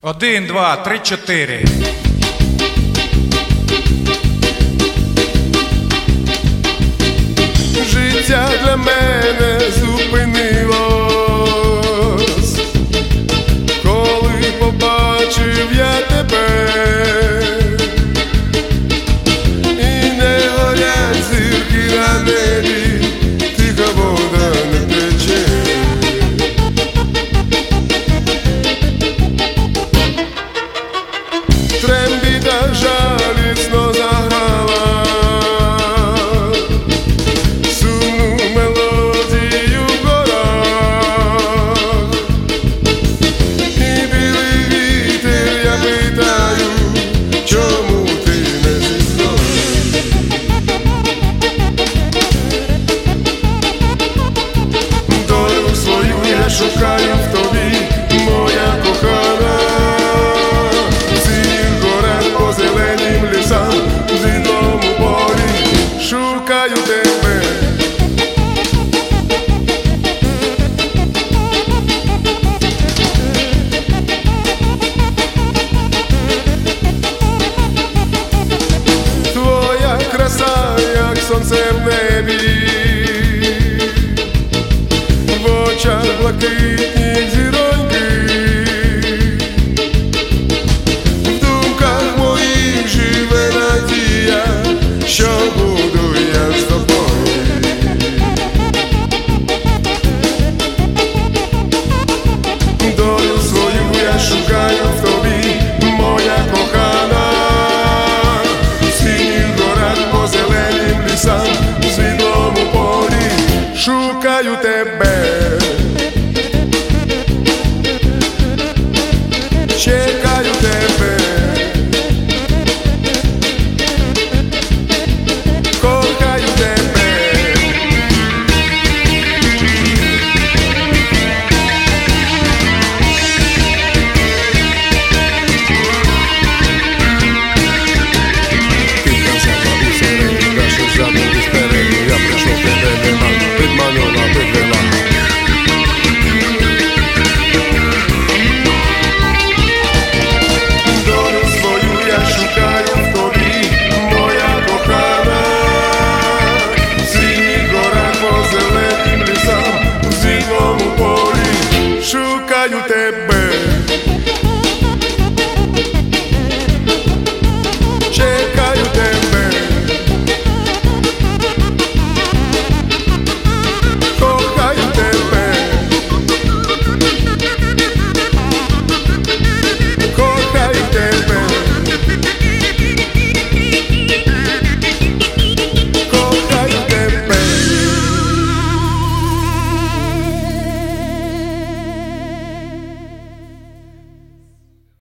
1, 2, 3, 4. Життя для мене зупинилось, коли побачив я тебе, і не горять зірки на небі, тиха вода не тече. Трембіта жалісно заграла сумну мелодію в горах, і білий вітер, я питаю, чому ти не зі мною? Долю свою я шукаю в тобі, моя кохана, в синіх горах, по зеленім лісам, в зеленому полі шукаю тебе. Твоя краса, як сонце в небі, в очах блакитні зіроньки, в думках моїх живе надія, що буду я з тобою. Долю свою я шукаю в тобі,